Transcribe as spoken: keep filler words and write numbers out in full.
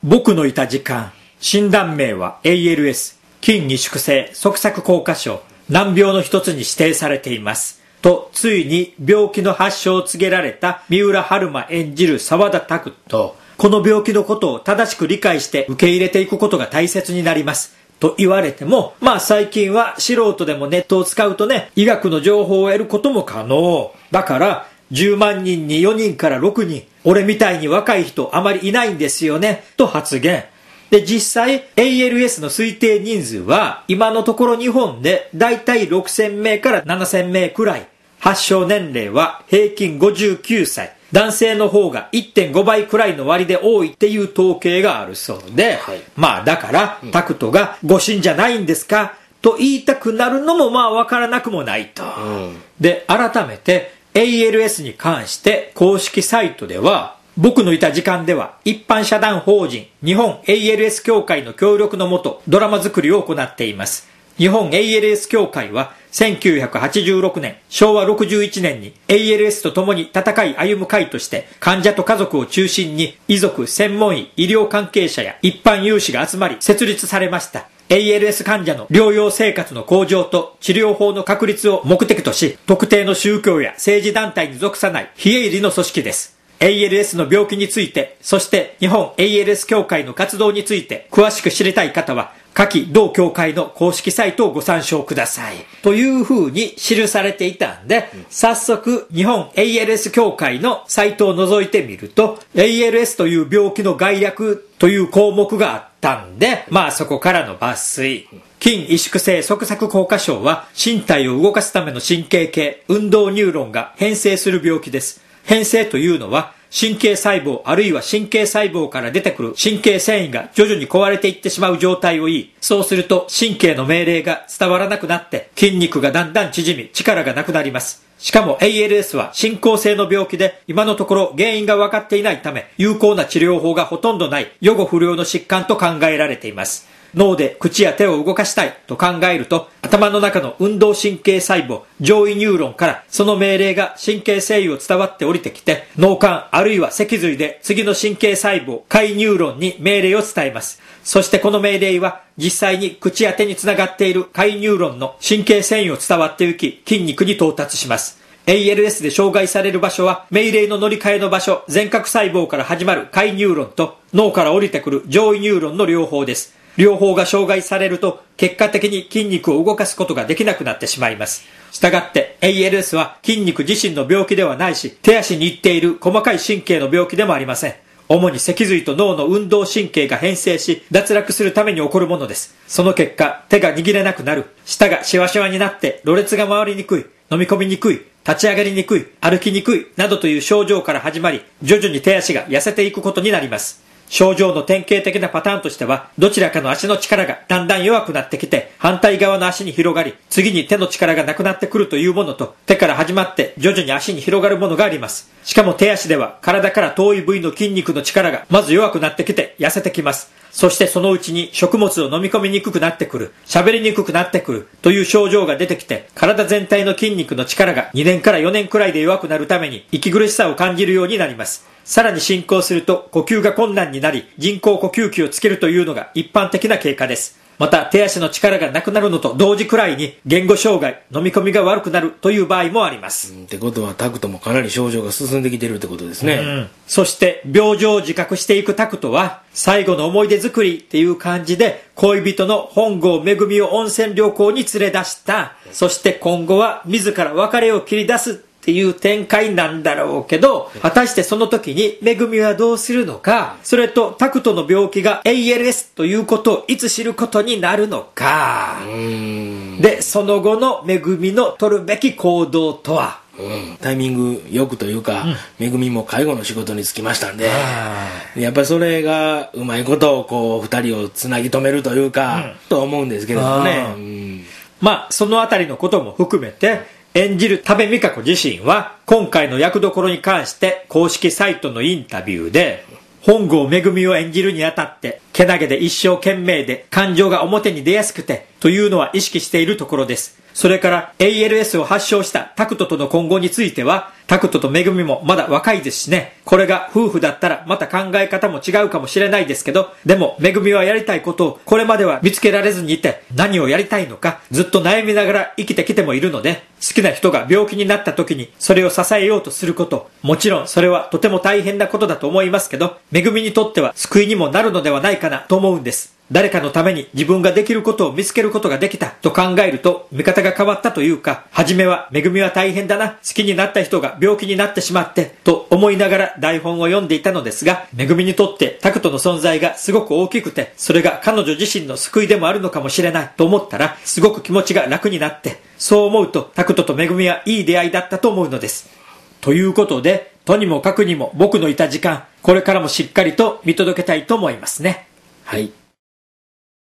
僕のいた時間、診断名は エーエルエス、筋萎縮性側索硬化症、難病の一つに指定されています。と、ついに病気の発症を告げられた三浦春馬演じる沢田拓と、この病気のことを正しく理解して受け入れていくことが大切になります。と言われても、まあ最近は素人でもネットを使うとね、医学の情報を得ることも可能。だから、じゅうまんにんによにんからろくにん、俺みたいに若い人あまりいないんですよね、と発言。で、実際 エーエルエス の推定人数は今のところ日本でだいたいろくせんめいからななせんめいくらい。発症年齢は平均ごじゅうきゅうさい。男性の方が いってんごばいくらいの割で多いっていう統計があるそうで、はい、まあだから、うん、タクトが誤診じゃないんですかと言いたくなるのもまあわからなくもないと。うん、で、改めて エーエルエス に関して公式サイトでは、僕のいた時間では一般社団法人日本 エーエルエス 協会の協力のもとドラマ作りを行っています。日本 エーエルエス 協会はせんきゅうひゃくはちじゅうろくねん、しょうわろくじゅういちねんに エーエルエス と共に戦い歩む会として患者と家族を中心に遺族、専門医、医療関係者や一般有志が集まり設立されました。エーエルエス 患者の療養生活の向上と治療法の確立を目的とし、特定の宗教や政治団体に属さない非営利の組織です。エーエルエス の病気について、そして日本 エーエルエス 協会の活動について詳しく知りたい方は、下記同協会の公式サイトをご参照ください。という風に記されていたんで、うん、早速日本 エーエルエス 協会のサイトを覗いてみると、エーエルエス という病気の概略という項目があったんで、まあそこからの抜粋。筋萎縮性側索硬化症は身体を動かすための神経系、運動ニューロンが変性する病気です。変性というのは神経細胞あるいは神経細胞から出てくる神経繊維が徐々に壊れていってしまう状態を言い、そうすると神経の命令が伝わらなくなって筋肉がだんだん縮み力がなくなります。しかも エーエルエス は進行性の病気で今のところ原因が分かっていないため有効な治療法がほとんどない予後不良の疾患と考えられています。脳で口や手を動かしたいと考えると、頭の中の運動神経細胞、上位ニューロンからその命令が神経繊維を伝わって降りてきて、脳幹あるいは脊髄で次の神経細胞、下位ニューロンに命令を伝えます。そしてこの命令は実際に口や手につながっている下位ニューロンの神経繊維を伝わっていき、筋肉に到達します。エーエルエス で障害される場所は命令の乗り換えの場所、前核細胞から始まる下位ニューロンと脳から降りてくる上位ニューロンの両方です。両方が障害されると結果的に筋肉を動かすことができなくなってしまいます。したがって エーエルエス は筋肉自身の病気ではないし、手足にいっている細かい神経の病気でもありません。主に脊髄と脳の運動神経が変性し脱落するために起こるものです。その結果、手が握れなくなる、舌がシワシワになってろれつが回りにくい、飲み込みにくい、立ち上がりにくい、歩きにくいなどという症状から始まり、徐々に手足が痩せていくことになります。症状の典型的なパターンとしては、どちらかの足の力がだんだん弱くなってきて、反対側の足に広がり、次に手の力がなくなってくるというものと、手から始まって徐々に足に広がるものがあります。しかも手足では、体から遠い部位の筋肉の力がまず弱くなってきて痩せてきます。そしてそのうちに食物を飲み込みにくくなってくる、喋りにくくなってくるという症状が出てきて、体全体の筋肉の力がにねんからよねんくらいで弱くなるために息苦しさを感じるようになります。さらに進行すると呼吸が困難になり、人工呼吸器をつけるというのが一般的な経過です。また手足の力がなくなるのと同時くらいに言語障害、飲み込みが悪くなるという場合もあります。 うん、ってことはタクトもかなり症状が進んできてるってことですね。 うん、そして病状を自覚していくタクトは最後の思い出作りっていう感じで恋人の本郷めぐみを温泉旅行に連れ出した。そして今後は自ら別れを切り出すっていう展開なんだろうけど、果たしてその時にめぐみはどうするのか、それとタクトの病気が エーエルエス ということをいつ知ることになるのか。うーんで、その後のめぐみの取るべき行動とは。 うん、タイミングよくというか、うん、めぐみも介護の仕事に就きましたんで、やっぱりそれがうまいことをこうふたりをつなぎ止めるというか、うん、と思うんですけれどもね。うん、 まあそのあたりのことも含めて、演じる多部未華子自身は今回の役どころに関して公式サイトのインタビューで、本郷めぐみを演じるにあたってけなげで一生懸命で感情が表に出やすくてというのは意識しているところです。 それから エーエルエス を発症したタクトとの今後については、タクトとめぐみもまだ若いですしね、これが夫婦だったらまた考え方も違うかもしれないですけど、でもめぐみはやりたいことをこれまでは見つけられずにいて、何をやりたいのかずっと悩みながら生きてきてもいるので、好きな人が病気になった時にそれを支えようとすること、もちろんそれはとても大変なことだと思いますけど、めぐみにとっては救いにもなるのではないかなと思うんです。誰かのために自分ができることを見つけることができたと考えると、見方が変わったというか、初めはめぐみは大変だな、好きになった人が病気になってしまってと思いながら台本を読んでいたのですが、めぐみにとってタクトの存在がすごく大きくて、それが彼女自身の救いでもあるのかもしれないと思ったら、すごく気持ちが楽になって、そう思うとタクトとめぐみはいい出会いだったと思うのです。ということで、とにもかくにも僕のいた時間、これからもしっかりと見届けたいと思いますね。 はい。